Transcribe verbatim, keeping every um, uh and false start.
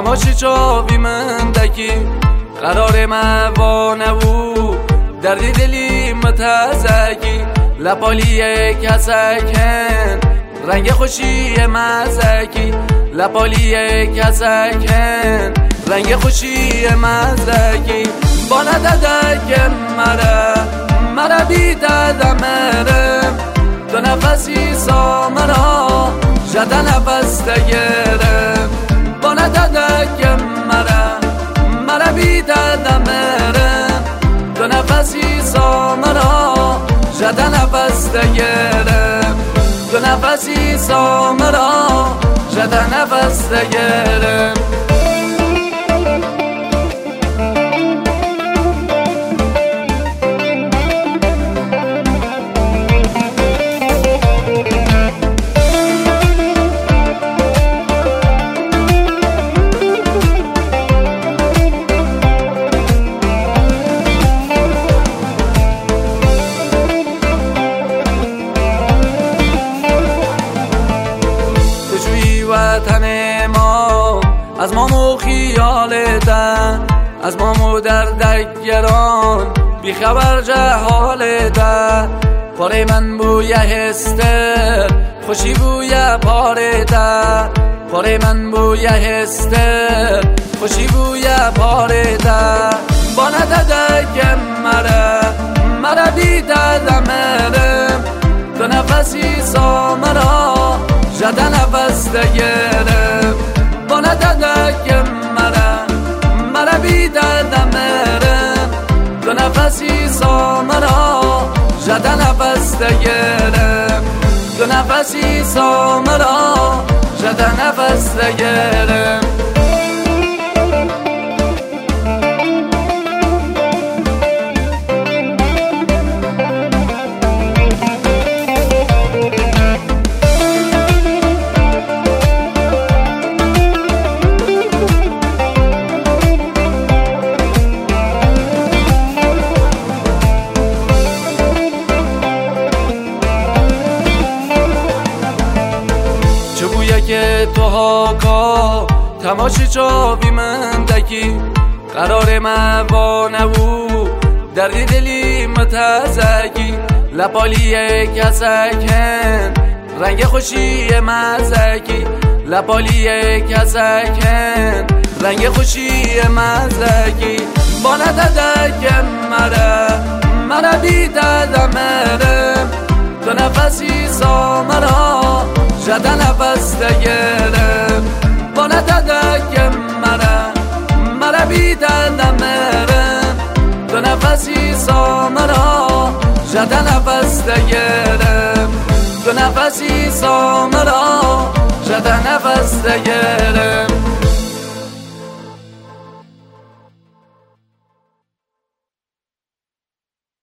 تماشی چاوی من دکی قرار موانه و دردی دلی متزکی لپالی کسکن رنگ خوشی مزکی لپالی کسکن رنگ خوشی مزکی با نددک مره مره بیدد مرم دو نفسی سامرا جد نفس دگرم با نددک مره مره بیدد مرم دو نفسی سامرا جد نفس دگرم دو نفسی سامرا جد نفس دگرم وطن ما از ما مو خیالته از ما مو در دگران بی خبر جهالته پاره من بوی هسته خوشی بوی پارته پاره من بوی هسته خوشی بوی پارته با نددک مره مره بیدد مرم دو نفسی سامرا جد نفس دگرم با نددک مره مره بیدد مرم دو نفسی سامرا جد نفس دگرم دو نفسی سامرا جد نفس دگرم که تو هاکا تماشی چاوی من دکی قرار موانه و دردی دلی متزکی لپالی کسکن رنگ خوشی مزکی لپالی کسکن رنگ خوشی مزکی با نددک مره مره بیدد مرم دو نفسی سامرا جد نفس دگرم با نددک مره مره بیدد مرم دو نفسی سامرا جد نفس دگرم دو نفسی سامرا جد نفس دگرم